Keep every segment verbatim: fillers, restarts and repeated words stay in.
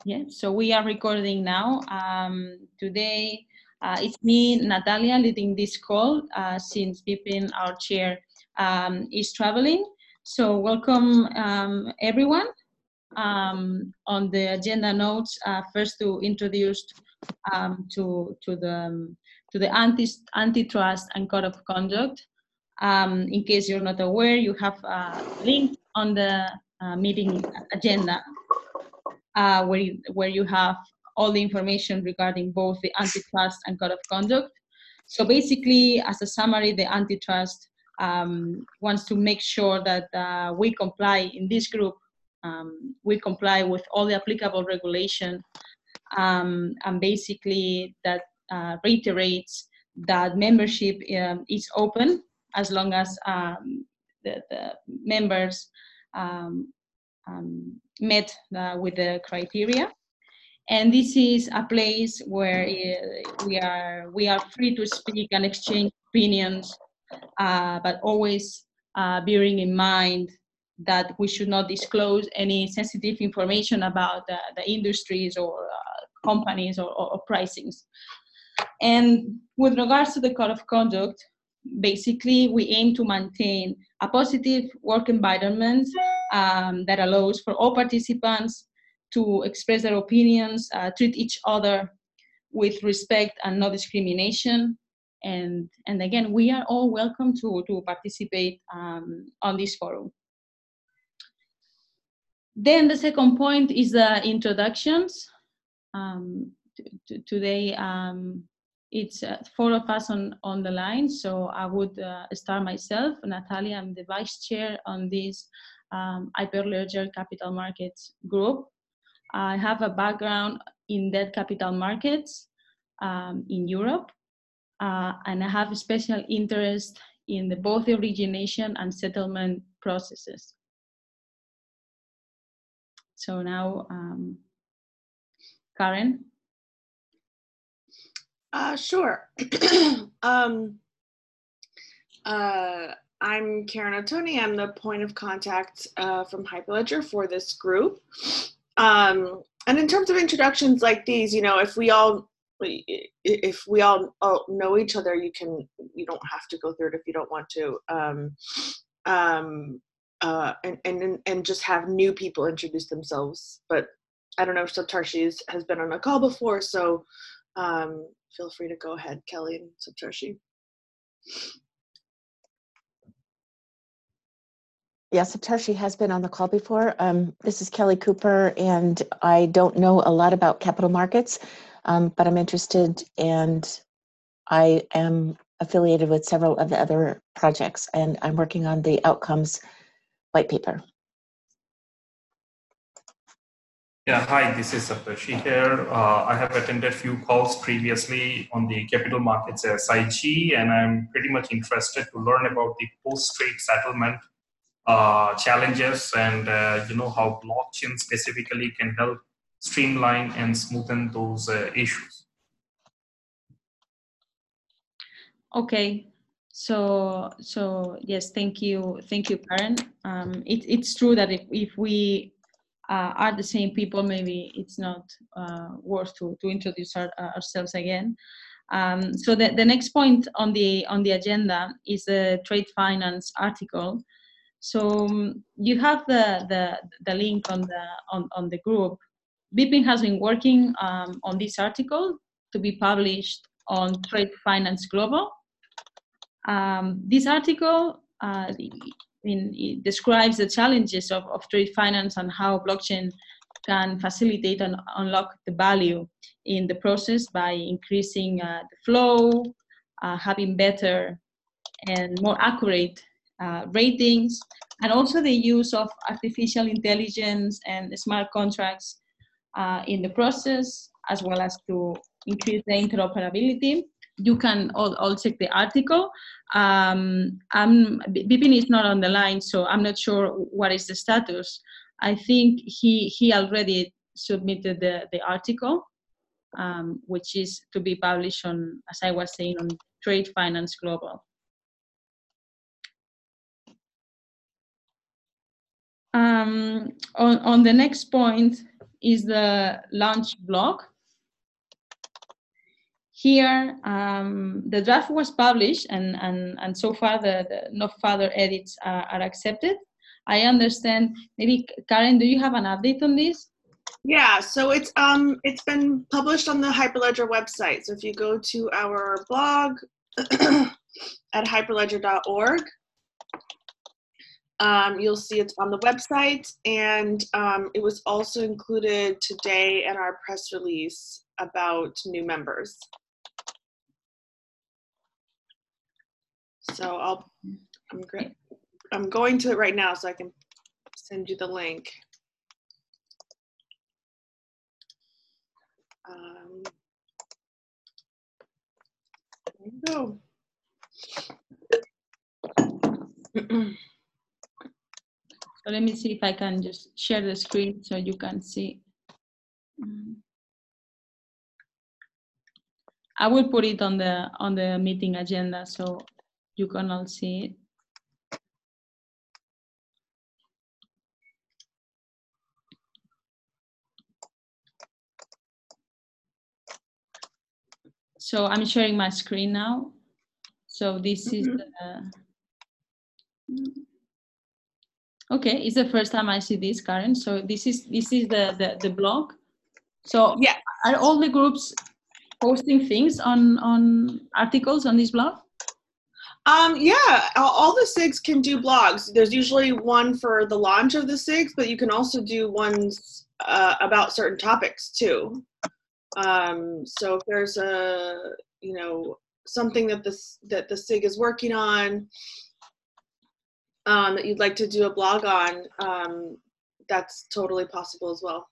Yeah, so we are recording now. Um, today, uh, it's me, Natalia, leading this call uh, since Bipin, our chair, um, is traveling. So welcome um, everyone. Um, on the agenda notes, uh, first to introduce um, to to the um, to the anti antitrust and code of conduct. Um, in case you're not aware, you have a link on the uh, meeting agenda uh, where, you, where you have all the information regarding both the antitrust and code of conduct. So basically, as a summary, the antitrust um, wants to make sure that uh, we comply in this group, um, we comply with all the applicable regulation, um, and basically that uh, reiterates that membership um, is open as long as um, the, the members um, um, met uh, with the criteria. And this is a place where uh, we are we are free to speak and exchange opinions, uh, but always uh, bearing in mind that we should not disclose any sensitive information about uh, the industries or uh, companies or, or, or pricings. And with regards to the code of conduct, basically we aim to maintain a positive work environment um, that allows for all participants to express their opinions, uh, treat each other with respect and no discrimination. And, and again, we are all welcome to, to participate um, on this forum. Then the second point is the introductions. Um, today, um, it's uh, four of us on, on the line, so I would uh, start myself. Natalia, I'm the vice chair on this um, Hyperledger Capital Markets group. I have a background in debt capital markets um, in Europe, uh, and I have a special interest in the, both the origination and settlement processes. So now, um, Karen. Uh, sure. um, uh, I'm Karen Ottoni. I'm the point of contact uh, from Hyperledger for this group. Um, and in terms of introductions like these, you know, if we all if we all, all know each other, you can you don't have to go through it if you don't want to. Um, um, uh, and and and just have new people introduce themselves. But I don't know if Saptarshi has been on a call before, so. Um, Feel free to go ahead, Kelly and Saptarshi. Yeah, Saptarshi has been on the call before. Um, this is Kelly Cooper, and I don't know a lot about capital markets, um, but I'm interested, and I am affiliated with several of the other projects, and I'm working on the outcomes white paper. Yeah, hi, this is Saptarshi here. Uh, I have attended a few calls previously on the capital markets S I G, and I'm pretty much interested to learn about the post-trade settlement uh, challenges and uh, you know how blockchain specifically can help streamline and smoothen those uh, issues. Okay, so so yes, thank you, thank you, Karen. Um, it, it's true that if if we uh, are the same people, maybe it's not uh, worth to to introduce our, uh, ourselves again. Um, so the, the next point on the on the agenda is the trade finance article. So um, you have the, the the link on the on, on the group. Bipin has been working um, on this article to be published on Trade Finance Global. Um, this article uh, in, it describes the challenges of, of trade finance and how blockchain can facilitate and unlock the value in the process by increasing uh, the flow, uh, having better and more accurate uh, ratings, and also the use of artificial intelligence and smart contracts uh, in the process, as well as to increase the interoperability. You can all, all check the article. Um, I'm, Bipin is not on the line, so I'm not sure what is the status. I think he, he already submitted the, the article, um, which is to be published on, as I was saying, on Trade Finance Global. Um, on, on the next point is the launch blog. Here, um, the draft was published, and, and, and so far the, the no further edits are, are accepted. I understand, maybe Karen, do you have an update on this? Yeah, so it's um it's been published on the Hyperledger website. So if you go to our blog at hyperledger dot org, um, you'll see it's on the website, and um, it was also included today in our press release about new members. So I'll I'm great. I'm going to it right now so I can send you the link. Um, there you go. So let me see if I can just share the screen so you can see. I will put it on the on the meeting agenda so you can all see it. So I'm sharing my screen now. So this mm-hmm. is the, okay, it's the first time I see this, Karen. So this is this is the the, the blog. So yeah, are all the groups posting things on on articles on this blog? Um, yeah, all the S I Gs can do blogs. There's usually one for the launch of the S I Gs, but you can also do ones uh, about certain topics too. Um, so if there's a, you know, something that the, that the S I G is working on um, that you'd like to do a blog on, um, that's totally possible as well.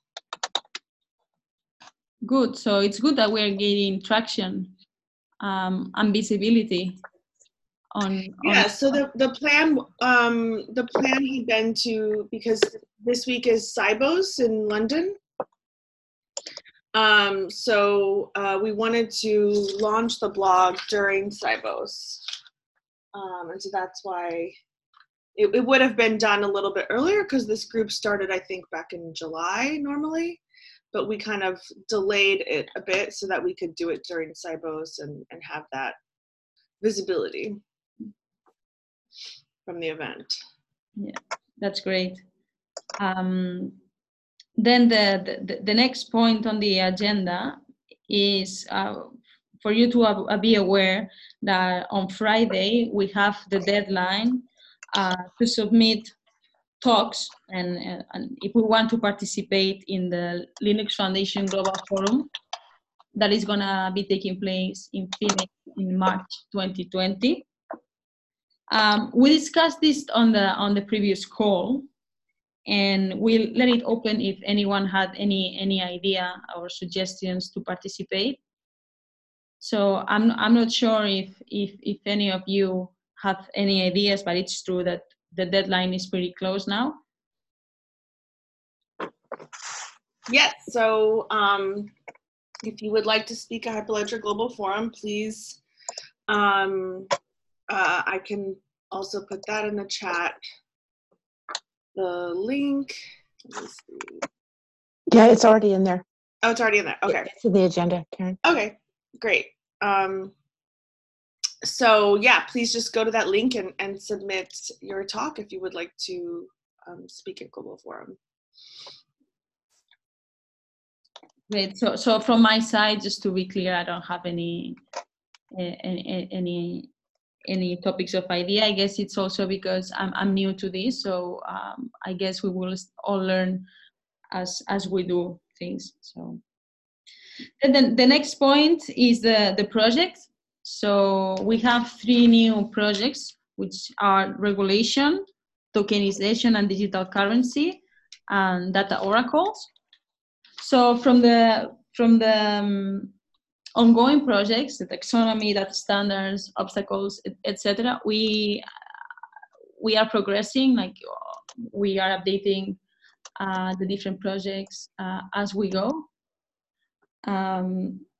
Good. So it's good that we're gaining traction um, and visibility. On, yeah, on so the, the plan um, the plan had been to, because this week is Sibos in London, um, so uh, we wanted to launch the blog during Sibos, um, and so that's why it, it would have been done a little bit earlier, because this group started I think back in July normally, but we kind of delayed it a bit so that we could do it during Sibos and, and have that visibility from the event. Yeah, that's great. Um, then the, the, the next point on the agenda is uh, for you to uh, be aware that on Friday we have the deadline uh, to submit talks, and, uh, and if we want to participate in the Linux Foundation Global Forum that is going to be taking place in Phoenix in March twenty twenty. Um, we discussed this on the on the previous call, and we'll let it open if anyone had any any idea or suggestions to participate. So I'm I'm not sure if if if any of you have any ideas, but it's true that the deadline is pretty close now. Yes. So um, if you would like to speak at Hyperledger Global Forum, please. Um, Uh, I can also put that in the chat. The link. Let me see. Yeah, it's already in there. Oh, it's already in there. Okay. It's in the agenda, Karen. Okay, great. Um, so yeah, please just go to that link and, and submit your talk if you would like to um, speak at Global Forum. Great. So, so from my side, just to be clear, I don't have any any any. any topics of idea. I guess it's also because I'm, I'm new to this, so um, I guess we will all learn as as we do things. So and then the next point is the the project. So we have three new projects, which are regulation, tokenization and digital currency, and data oracles. So from the from the um, ongoing projects, the taxonomy, data standards, obstacles, et cetera, we we are progressing. Like we are updating uh, the different projects uh, as we go. Um,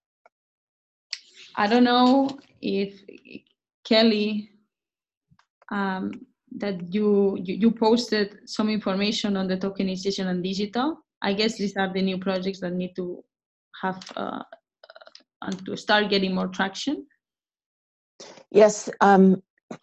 I don't know if Kelly, um, that you, you you posted some information on the tokenization and digital. I guess these are the new projects that need to have uh, and to start getting more traction. Yes, um,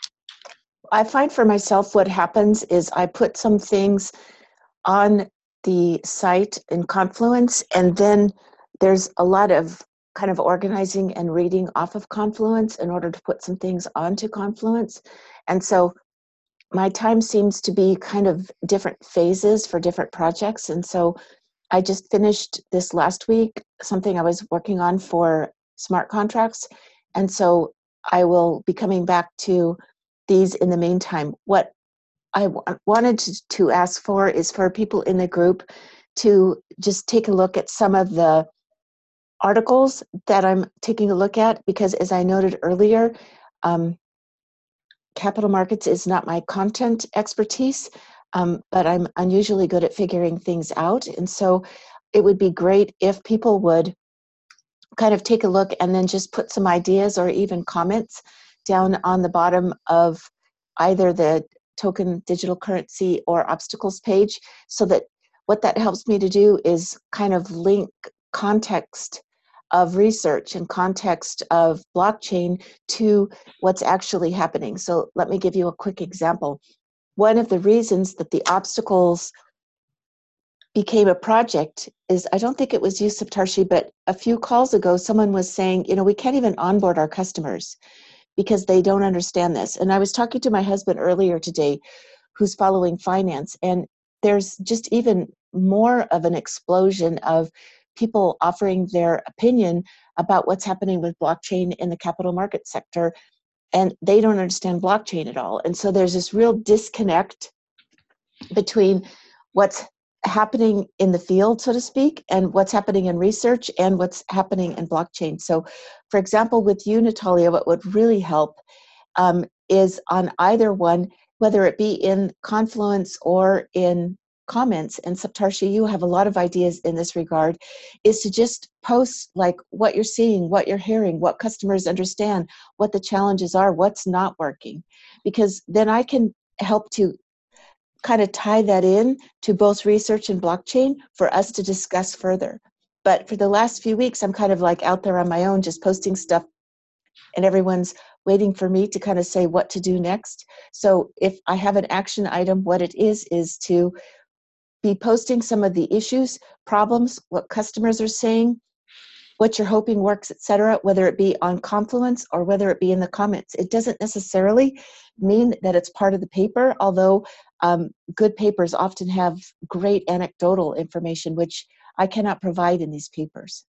I find for myself what happens is I put some things on the site in Confluence, and then there's a lot of kind of organizing and reading off of Confluence in order to put some things onto Confluence. And so my time seems to be kind of different phases for different projects. And so I just finished this last week, something I was working on for smart contracts. And so I will be coming back to these in the meantime. What I w- wanted to, to ask for is for people in the group to just take a look at some of the articles that I'm taking a look at, because as I noted earlier, um, capital markets is not my content expertise, um, but I'm unusually good at figuring things out. And so it would be great if people would kind of take a look and then just put some ideas or even comments down on the bottom of either the token digital currency or obstacles page, so that what that helps me to do is kind of link context of research and context of blockchain to what's actually happening. So let me give you a quick example. One of the reasons that the obstacles became a project is, I don't think it was you, Saptarshi, but a few calls ago, someone was saying, you know, we can't even onboard our customers because they don't understand this. And I was talking to my husband earlier today, who's following finance, and there's just even more of an explosion of people offering their opinion about what's happening with blockchain in the capital market sector, and they don't understand blockchain at all. And so there's this real disconnect between what's happening in the field, so to speak, and what's happening in research and what's happening in blockchain. So, for example, with you, Natalia, what would really help um, is on either one, whether it be in Confluence or in comments, and Saptarshi, you have a lot of ideas in this regard, is to just post like what you're seeing, what you're hearing, what customers understand, what the challenges are, what's not working, because then I can help to kind of tie that in to both research and blockchain for us to discuss further. But for the last few weeks, I'm kind of like out there on my own, just posting stuff, and everyone's waiting for me to kind of say what to do next. So if I have an action item, what it is, is to be posting some of the issues, problems, what customers are saying, what you're hoping works, et cetera, whether it be on Confluence or whether it be in the comments. It doesn't necessarily mean that it's part of the paper, although um, good papers often have great anecdotal information, which I cannot provide in these papers.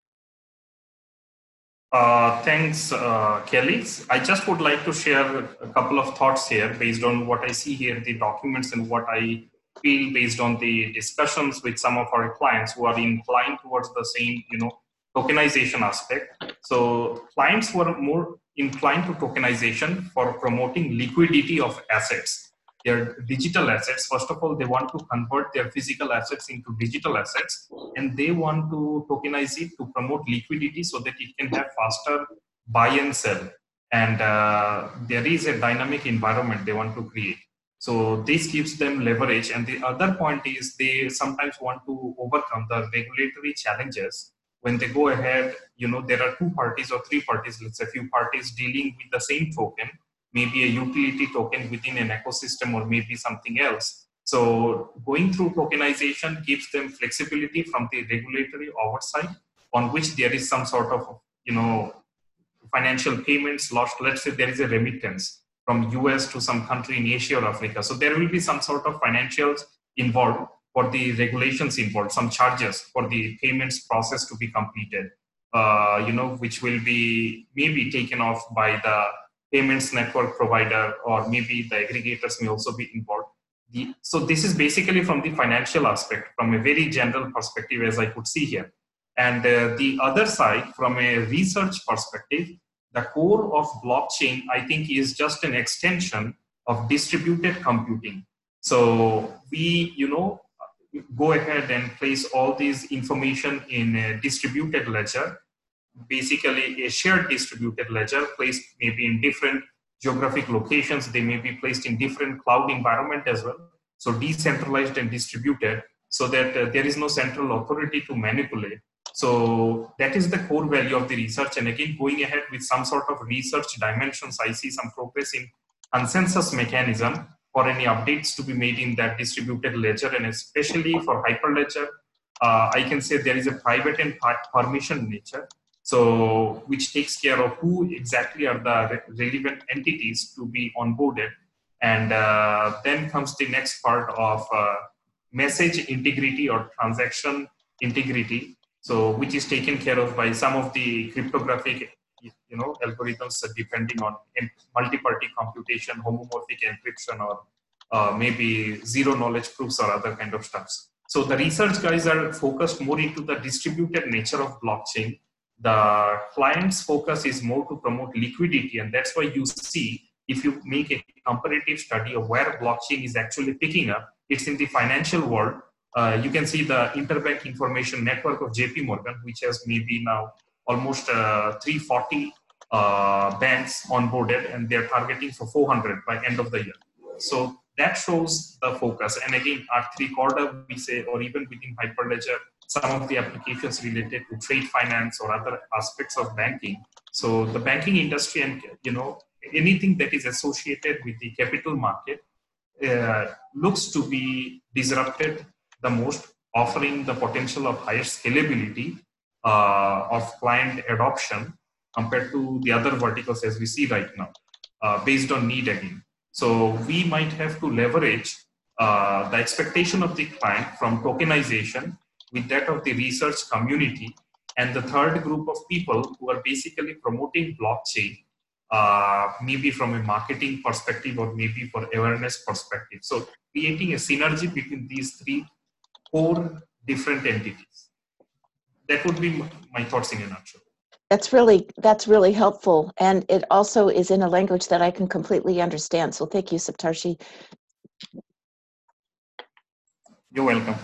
Uh, thanks, uh, Kelly. I just would like to share a couple of thoughts here based on what I see here, the documents, and what I feel based on the discussions with some of our clients who are inclined towards the same, you know, tokenization aspect. So clients were more inclined to tokenization for promoting liquidity of assets. Their digital assets, first of all, they want to convert their physical assets into digital assets, and they want to tokenize it to promote liquidity so that it can have faster buy and sell. And uh, there is a dynamic environment they want to create. So this gives them leverage. And the other point is they sometimes want to overcome the regulatory challenges. When they go ahead, you know, there are two parties or three parties, let's say a few parties dealing with the same token, maybe a utility token within an ecosystem or maybe something else. So going through tokenization gives them flexibility from the regulatory oversight on which there is some sort of, you know, financial payments lost. Let's say there is a remittance from U S to some country in Asia or Africa. So there will be some sort of financials involved for the regulations involved, some charges for the payments process to be completed, uh, you know, which will be maybe taken off by the payments network provider, or maybe the aggregators may also be involved. The, so this is basically from the financial aspect, from a very general perspective, as I could see here. And uh, the other side, from a research perspective, the core of blockchain, I think, is just an extension of distributed computing. So we, you know, go ahead and place all these information in a distributed ledger, basically a shared distributed ledger placed maybe in different geographic locations. They may be placed in different cloud environment as well. So decentralized and distributed. so that uh, there is no central authority to manipulate. So that is the core value of the research. And again, going ahead with some sort of research dimensions, I see some progress in consensus mechanism for any updates to be made in that distributed ledger, and especially for Hyperledger, uh, I can say there is a private and permission nature, so which takes care of who exactly are the re relevant entities to be onboarded. And uh, then comes the next part of uh, message integrity or transaction integrity, so which is taken care of by some of the cryptographic, you know, algorithms depending on multi-party computation, homomorphic encryption, or uh, maybe zero knowledge proofs or other kind of stuffs. So the research guys are focused more into the distributed nature of blockchain. The client's focus is more to promote liquidity, and that's why you see, if you make a comparative study of where blockchain is actually picking up, it's in the financial world. Uh, you can see the interbank information network of J P Morgan, which has maybe now almost uh, three hundred forty uh, banks onboarded, and they're targeting for four hundred by end of the year. So that shows the focus. And again, R three Corda, we say, or even within Hyperledger, some of the applications related to trade finance or other aspects of banking. So the banking industry and, you know, anything that is associated with the capital market uh, looks to be disrupted the most, offering the potential of higher scalability uh, of client adoption compared to the other verticals as we see right now, uh, based on need again. So we might have to leverage uh, the expectation of the client from tokenization with that of the research community, and the third group of people who are basically promoting blockchain, uh, maybe from a marketing perspective or maybe for awareness perspective. So creating a synergy between these three core different entities. That would be my thoughts in a nutshell. That's really, that's really helpful. And it also is in a language that I can completely understand. So thank you, Saptarshi. You're welcome.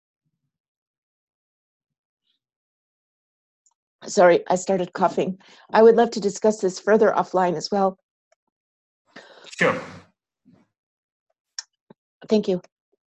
Sorry, I started coughing. I would love to discuss this further offline as well. Sure. Thank you.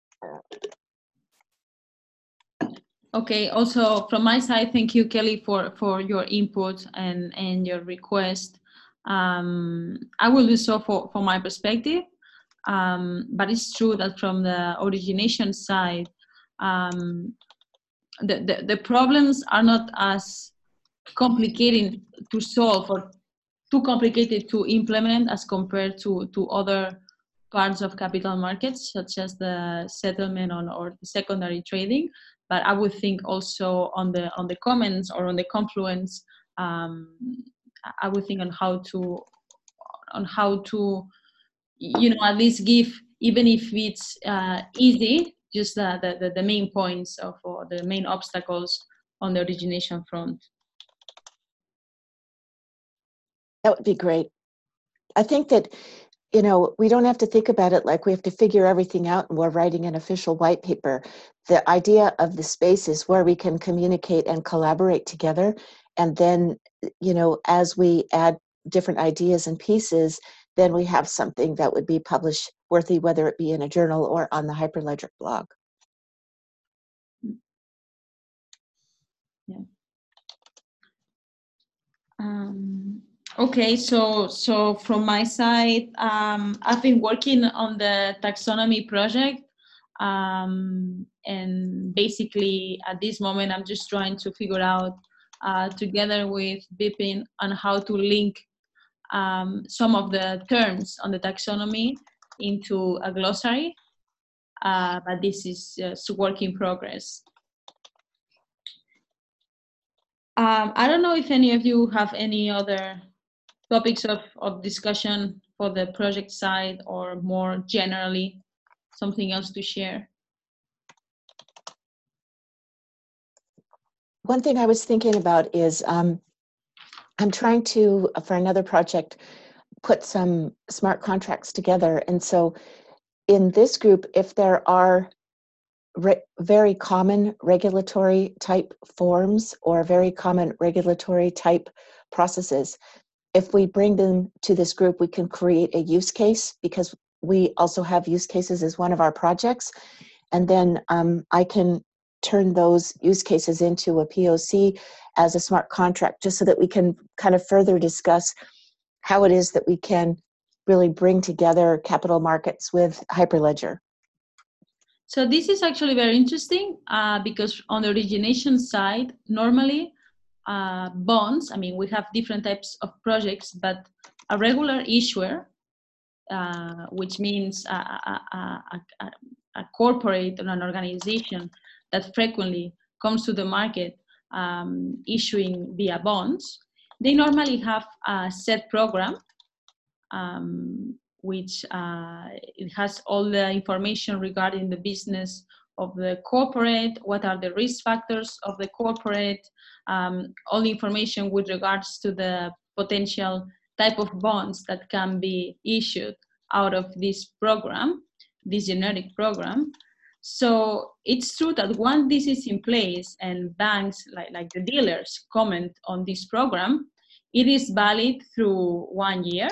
Okay, also from my side, thank you, Kelly, for, for your input and, and your request. Um, I will do so for, for my perspective, um, but it's true that from the origination side, um, the, the, the problems are not as complicated to solve or too complicated to implement as compared to, to other parts of capital markets, such as the settlement on or the secondary trading. But I would think also on the on the Commons or on the Confluence, um, I would think on how to on how to you know at least give, even if it's uh, easy, just the, the the main points of or the main obstacles on the origination front. That would be great. I think that, you know, we don't have to think about it like we have to figure everything out and we're writing an official white paper. The idea of the space is where we can communicate and collaborate together. And then, you know, as we add different ideas and pieces, then we have something that would be publish worthy, whether it be in a journal or on the Hyperledger blog. Yeah. Um, Okay, so so from my side, um, I've been working on the taxonomy project, um, and basically at this moment I'm just trying to figure out, uh, together with Bipin, on how to link um, some of the terms on the taxonomy into a glossary, uh, but this is just a work in progress. Um, I don't know if any of you have any other topics of, of discussion for the project side, or more generally, something else to share? One thing I was thinking about is um, I'm trying to, for another project, put some smart contracts together. And so in this group, if there are re very common regulatory type forms or very common regulatory type processes, if we bring them to this group, we can create a use case, because we also have use cases as one of our projects. and then um, I can turn those use cases into a P O C as a smart contract, just so that we can kind of further discuss how it is that we can really bring together capital markets with Hyperledger. So this is actually very interesting uh, because on the origination side, normally uh, bonds, I mean, we have different types of projects, but a regular issuer, uh, which means a, a, a, a, a corporate or an organization that frequently comes to the market um, issuing via bonds, they normally have a set program um, which uh, it has all the information regarding the business of the corporate, what are the risk factors of the corporate, um, all the information with regards to the potential type of bonds that can be issued out of this program, this generic program. So it's true that once this is in place and banks like, like the dealers comment on this program, it is valid through one year.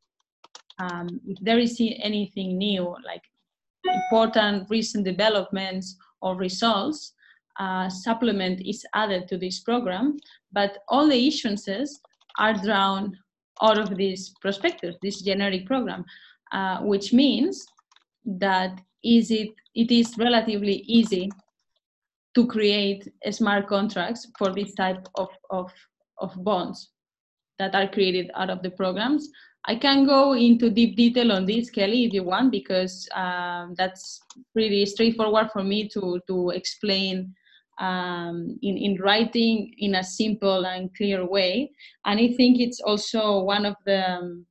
Um, if there is anything new, like important recent developments or results, uh, supplement is added to this program, but all the issuances are drawn out of this prospectus, this generic program, uh, which means that is it, it is relatively easy to create smart contracts for this type of, of, of bonds that are created out of the programs. I can go into deep detail on this, Kelly, if you want, because um, that's pretty straightforward for me to, to explain um, in, in writing in a simple and clear way. And I think it's also one of the um,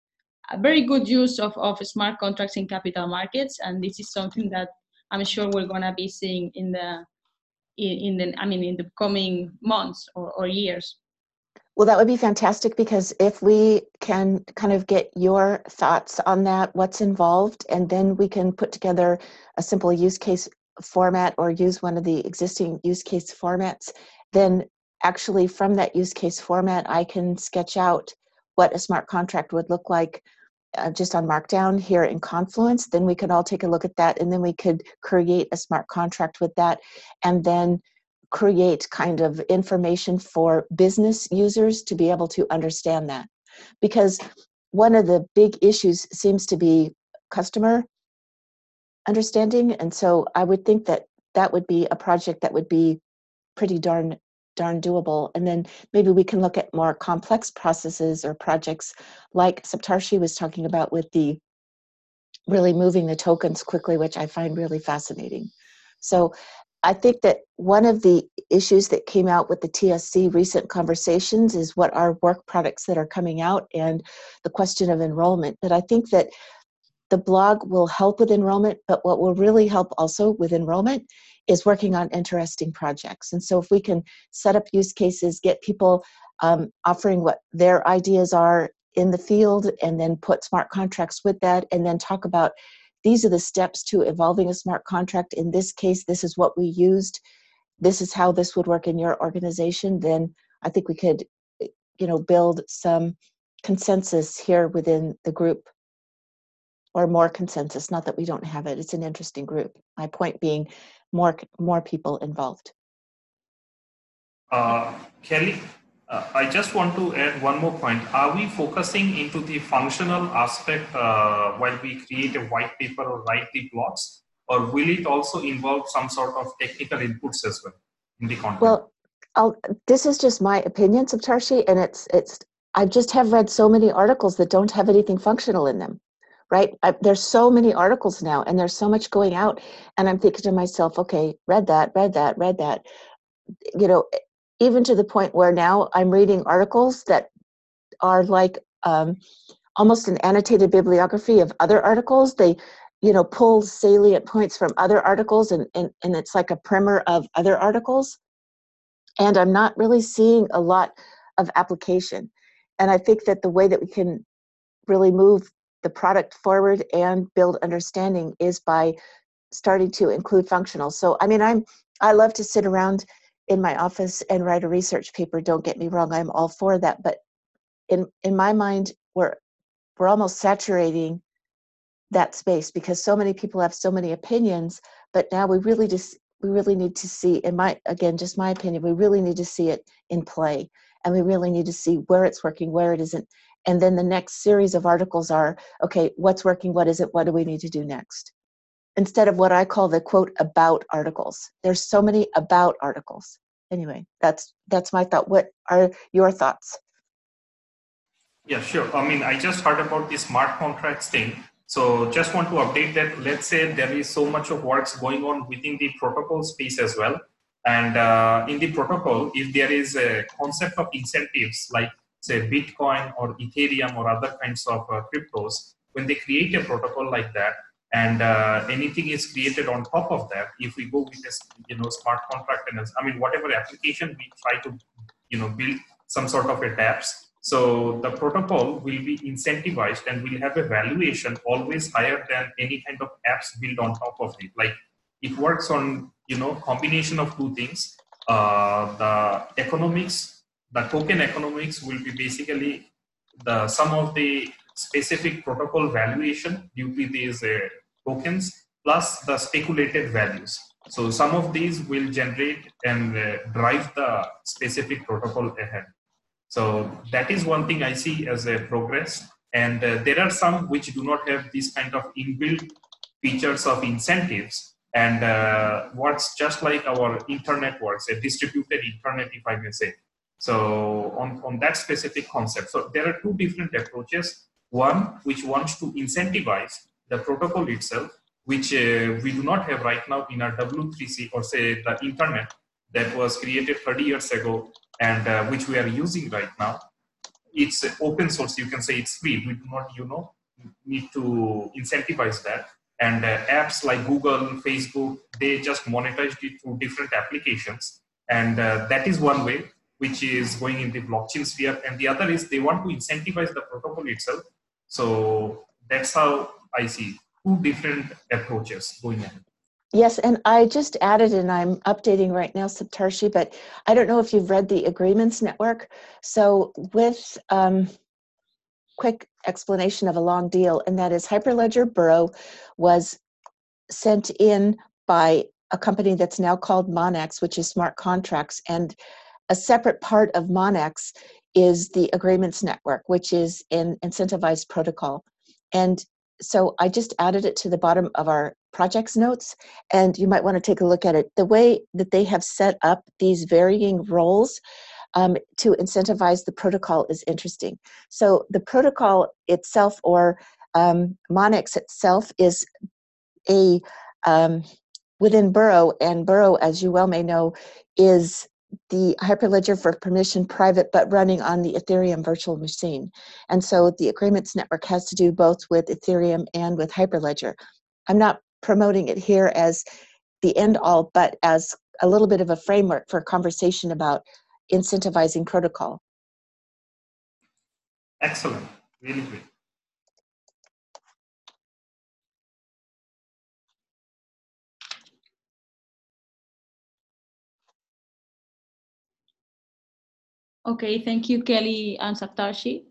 a very good use of, of smart contracts in capital markets. And this is something that I'm sure we're gonna be seeing in the, in, in the, I mean, in the coming months or, or years. Well, that would be fantastic, because if we can kind of get your thoughts on that, what's involved, and then we can put together a simple use case format or use one of the existing use case formats, then actually from that use case format, I can sketch out what a smart contract would look like uh, just on Markdown here in Confluence. Then we could all take a look at that, and then we could create a smart contract with that, and then create kind of information for business users to be able to understand that. Because one of the big issues seems to be customer understanding. And so I would think that that would be a project that would be pretty darn, darn doable. And then maybe we can look at more complex processes or projects like Saptarshi was talking about with the really moving the tokens quickly, which I find really fascinating. So I think that one of the issues that came out with the T S C recent conversations is what are work products that are coming out and the question of enrollment. But I think that the blog will help with enrollment, but what will really help also with enrollment is working on interesting projects. And so if we can set up use cases, get people um, offering what their ideas are in the field, and then put smart contracts with that, and then talk about these are the steps to evolving a smart contract. In this case, this is what we used. This is how this would work in your organization. Then I think we could, you know, build some consensus here within the group, or more consensus. Not that we don't have it. It's an interesting group. My point being, more more people involved. Uh, Kelly, uh, I just want to add one more point. Are we focusing into the functional aspect uh, while we create a white paper or write the blogs, or will it also involve some sort of technical inputs as well in the content? Well, I'll, this is just my opinion, Saptarshi, and it's it's. I just have read so many articles that don't have anything functional in them, right? I, there's so many articles now, and there's so much going out, and I'm thinking to myself, okay, read that, read that, read that, you know. Even to the point where now I'm reading articles that are like um, almost an annotated bibliography of other articles. They, you know, pull salient points from other articles, and, and, and it's like a primer of other articles. And I'm not really seeing a lot of application. And I think that the way that we can really move the product forward and build understanding is by starting to include functional. So, I mean, I'm, I love to sit around in my office and write a research paper. Don't get me wrong, I'm all for that. But in, in my mind, we're, we're almost saturating that space because so many people have so many opinions, but now we really just we really need to see, in my again just my opinion, we really need to see it in play, and we really need to see where it's working, where it isn't, and then the next series of articles are, okay, what's working, what isn't, what do we need to do next, instead of what I call the quote about articles. There's so many about articles. Anyway, that's that's my thought. What are your thoughts? Yeah, sure. I mean, I just heard about the smart contracts thing. So just want to update that, let's say there is so much of works going on within the protocol space as well. And uh, in the protocol, if there is a concept of incentives like say Bitcoin or Ethereum or other kinds of uh, cryptos, when they create a protocol like that, and uh, anything is created on top of that, if we go with this, you know, smart contract, and I mean, whatever application we try to, you know, build some sort of a dApps, so the protocol will be incentivized and will have a valuation always higher than any kind of apps built on top of it. Like it works on, you know, combination of two things. Uh, the economics, the token economics will be basically the sum of the specific protocol valuation due to these uh, tokens plus the speculated values. So some of these will generate and uh, drive the specific protocol ahead. So that is one thing I see as a progress. And uh, there are some which do not have these kind of inbuilt features of incentives, and uh, works just like our internet works, a distributed internet, if I may say. So on, on that specific concept. So there are two different approaches. One, which wants to incentivize the protocol itself, which uh, we do not have right now in our W three C, or say the internet that was created thirty years ago, and uh, which we are using right now. It's open source, you can say it's free. We do not, you know, need to incentivize that. And uh, apps like Google, Facebook, they just monetized it through different applications. And uh, that is one way, which is going in the blockchain sphere. And the other is they want to incentivize the protocol itself. So that's how I see two different approaches going ahead. Yes, and I just added, and I'm updating right now, Saptarshi, but I don't know if you've read the Agreements Network. So with um, quick explanation of a long deal, and that is Hyperledger Burrow was sent in by a company that's now called Monex, which is smart contracts, and a separate part of Monex is the Agreements Network, which is an incentivized protocol. And so I just added it to the bottom of our projects notes, and you might want to take a look at it. The way that they have set up these varying roles um, to incentivize the protocol is interesting. So the protocol itself, or um, Monex itself, is a um, within Burrow, and Burrow, as you well may know, is the Hyperledger for permission private, but running on the Ethereum virtual machine. And so the Agreements Network has to do both with Ethereum and with Hyperledger. I'm not promoting it here as the end all, but as a little bit of a framework for conversation about incentivizing protocol. Excellent, really great. Okay, thank you, Kelly and Saptarshi.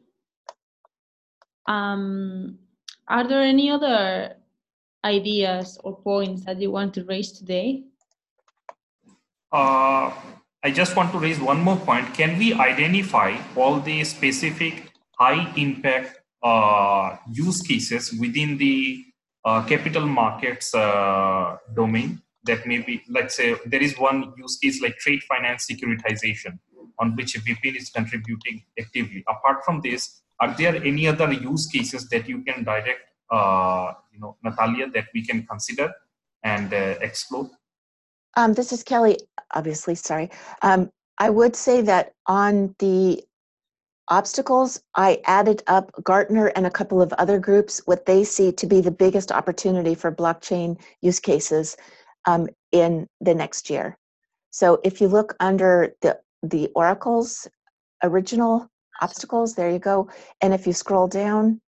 Um, are there any other ideas or points that you want to raise today? Uh, I just want to raise one more point. Can we identify all the specific high impact uh, use cases within the uh, capital markets uh, domain? That may be, let's say, there is one use case like trade finance securitization, on which V P N is contributing actively. Apart from this, are there any other use cases that you can direct, uh, you know, Natalia, that we can consider and uh, explore? Um, this is Kelly, obviously, sorry. Um, I would say that on the obstacles, I added up Gartner and a couple of other groups, what they see to be the biggest opportunity for blockchain use cases um, in the next year. So if you look under the, the Oracle's original obstacles, there you go. And if you scroll down,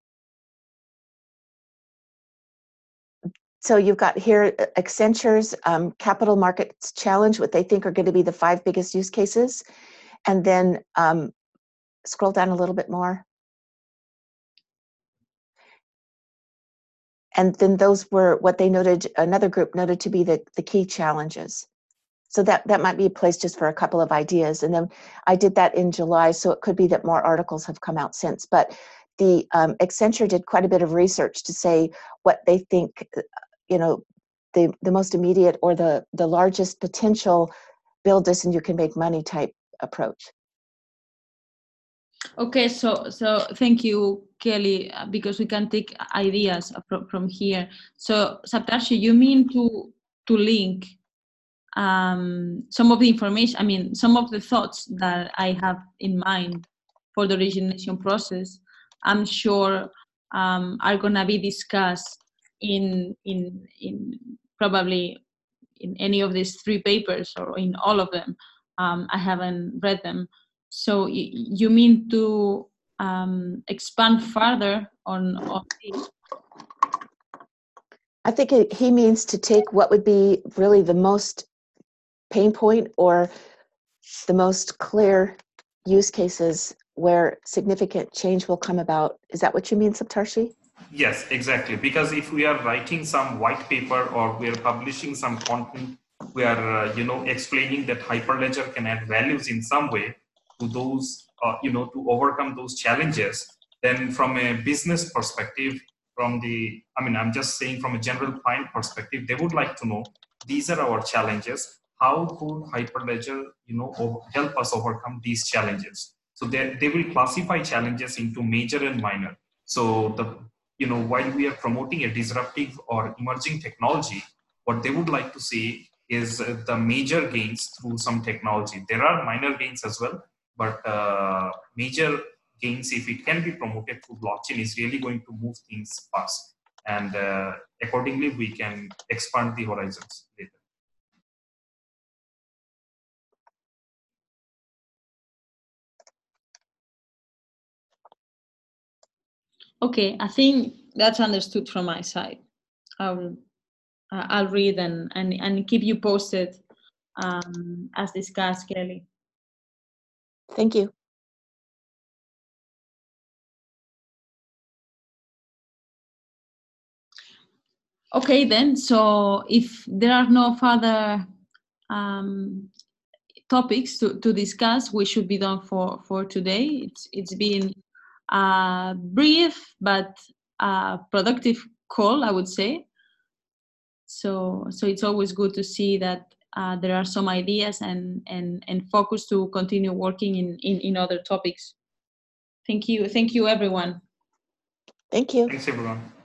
so you've got here Accenture's um, Capital Markets Challenge, what they think are going to be the five biggest use cases. And then um, scroll down a little bit more. and then those were what they noted, another group noted to be the, the key challenges. So that, that might be a place just for a couple of ideas. And then I did that in July, so it could be that more articles have come out since. But the um, Accenture did quite a bit of research to say what they think, you know, the, the most immediate or the, the largest potential build this and you can make money type approach. Okay, so so thank you, Kelly, uh, because we can take ideas from, from here. So Saptarshi, you mean to to link um, some of the information, I mean, some of the thoughts that I have in mind for the origination process, I'm sure um, are gonna be discussed in in in probably in any of these three papers or in all of them. Um, I haven't read them. So y- you mean to um, expand further on, on this? I think it, he means to take what would be really the most pain point or the most clear use cases where significant change will come about. Is that what you mean, Saptarshi? Yes, exactly. Because if we are writing some white paper or we are publishing some content, we are, uh, you know, explaining that Hyperledger can add values in some way to those, uh, you know, to overcome those challenges, then from a business perspective, from the, I mean, I'm just saying from a general client perspective, they would like to know, these are our challenges. How could Hyperledger, you know, over, help us overcome these challenges? So they, they will classify challenges into major and minor. So the, you know, while we are promoting a disruptive or emerging technology, what they would like to see is uh, the major gains through some technology. There are minor gains as well, but uh, major gains, if it can be promoted through blockchain, is really going to move things fast. And uh, accordingly, we can expand the horizons later. Okay, I think that's understood from my side. I'll, uh, I'll read and, and, and keep you posted um, as discussed, Kelly. Thank you. Okay, then, so if there are no further um, topics to, to discuss, we should be done for, for today. It's, it's been a brief but a productive call, I would say. So, so it's always good to see that uh, there are some ideas and, and, and focus to continue working in, in, in other topics. Thank you. Thank you, everyone. Thank you. Thanks, everyone.